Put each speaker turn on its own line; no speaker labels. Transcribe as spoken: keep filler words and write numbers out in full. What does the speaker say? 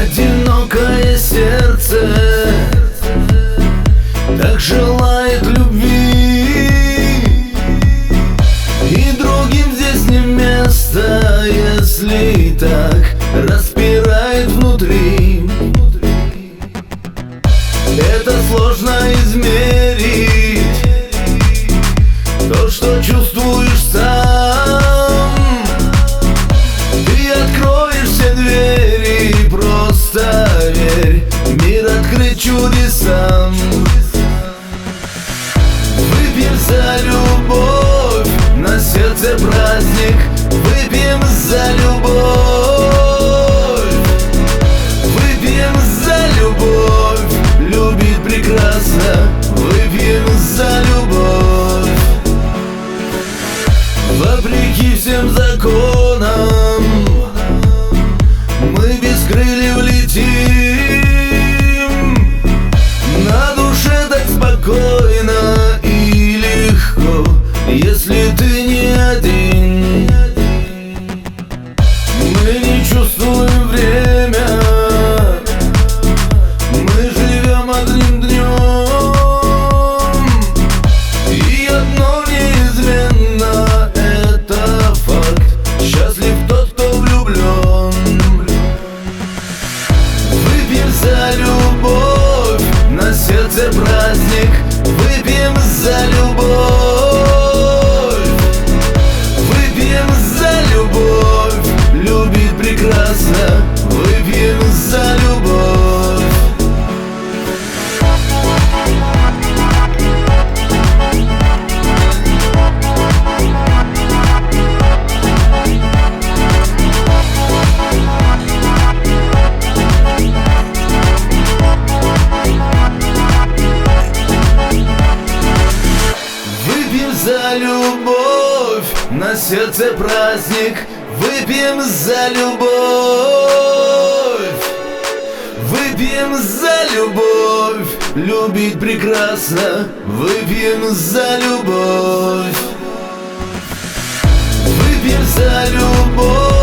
Одинокое сердце так желает любви, и другим здесь не место, если так распирает внутри. Это сложно измерить, то, что чувствуешь сам. Ты откроешь все двери, просто верь, мир открыт чудесам. Выпьем за любовь, на сердце праздник. Выпьем за любовь, выпьем за любовь, любить прекрасно. Выпьем за любовь. Вопреки всем законам мы без крыльев летим. На душе так спокойно и легко, если ты не один. Мы не чувствуем время, мы живем одним днем, и одно неизменно — это факт: счастлив тот, кто влюблен. Выпьем за любовь, на сердце праздник. Выпьем за любовь, выпьем за любовь, любить прекрасно. Выпьем за любовь. Выпьем за любовь, на сердце праздник. Выпьем за любовь, выпьем за любовь, любить прекрасно. Выпьем за любовь, выпьем за любовь.